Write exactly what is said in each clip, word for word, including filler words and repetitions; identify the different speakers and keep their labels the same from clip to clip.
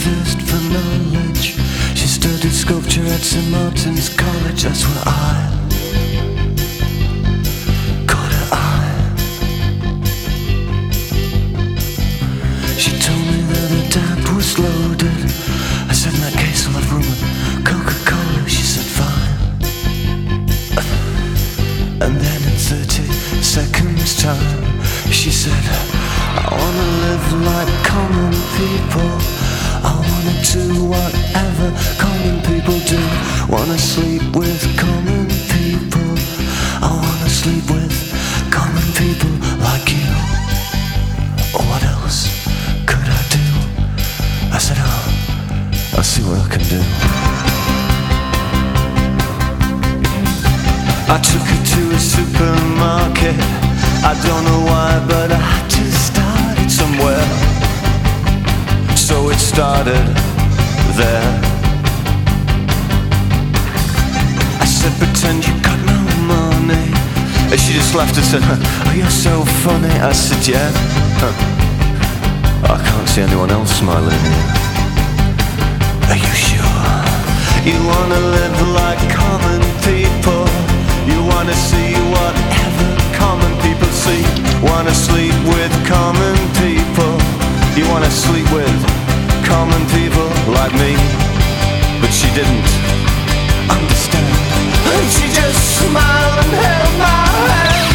Speaker 1: thirst for knowledge. She studied sculpture at Saint Martin's College. That's where I caught her eye. She told me that her dad was loaded. I said, in that case I'll have room with Coca-Cola. She said, fine. And then in thirty seconds time, she said, I wanna live like common people. I wanna do whatever common people do. Wanna sleep with common people. I wanna sleep with common people like you. What else could I do? I said, oh, I'll see what I can do. I took her to a supermarket. I don't know why, but I had to start it somewhere. So it started there. I said, pretend you got no money. And she just laughed and said, oh, you're so funny. I said, yeah, huh. I can't see anyone else smiling here. Are you sure? You wanna live like common people. You wanna see whatever common people see. Wanna sleep with common people. You wanna sleep with common people like me. But she didn't understand. And she just smiled and held my hand.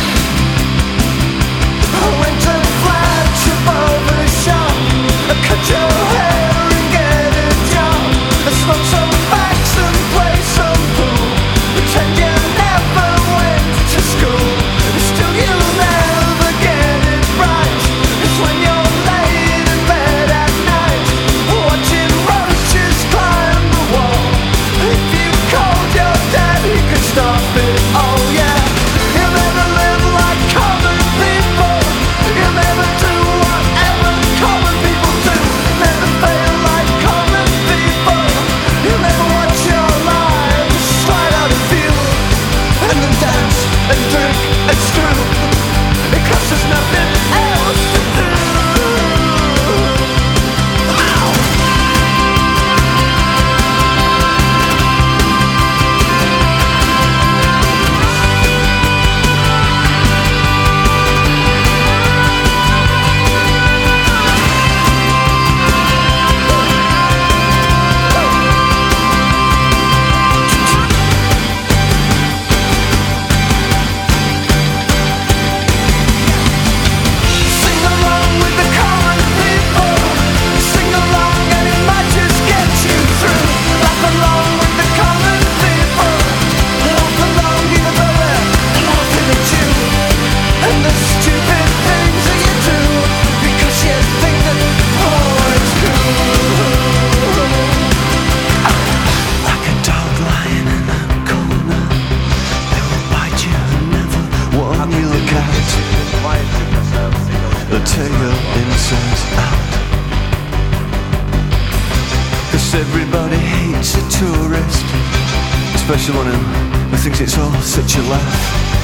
Speaker 1: I went to flash above the shop. I cut your hair and get a job. I smoke some facts and play some pool. Pretend you never went to school. Still you'll never get it right. It's when you're laid in bed at night, watching roaches climb the wall. If you called your dad, he could stop it. Oh yeah. You'll never live like common people. You'll never do whatever common people do. Never fail like common people. You'll never watch your lives slide out of view. And then dance and drink and screw, because there's nothing else to do. Ow! Sing along with the common people. Sing along and it might just get you through. Laugh along with the common people. Laugh along even though they're laughing at you. And the stupid things that you do, because you think that, oh, it's cool. Like a dog lying in a corner, they will bite you and never warn you. Look out, they'll tear your insides out. Cause everybody hates a tourist, especially one who, who thinks it's all such a laugh.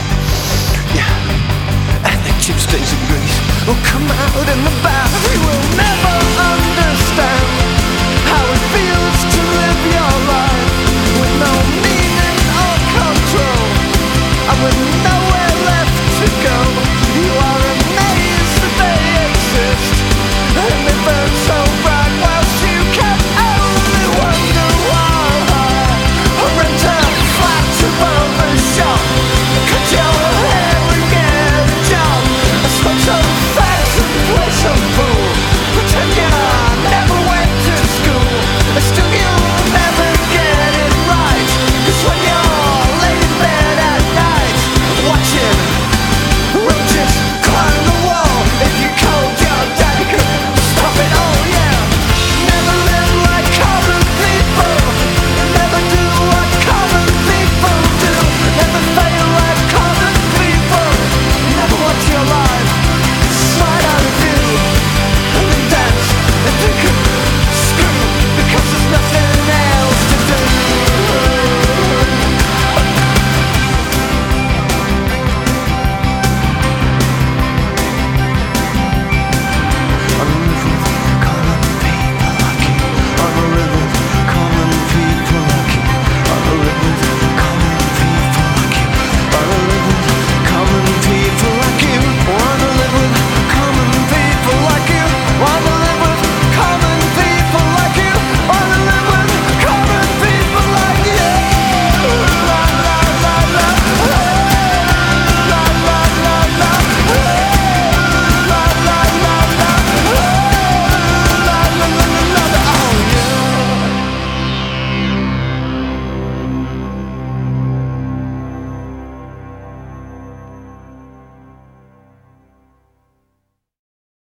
Speaker 1: Yeah, and the chipsticks and grease will come out in the bath. You will never understand how it feels to live your life with no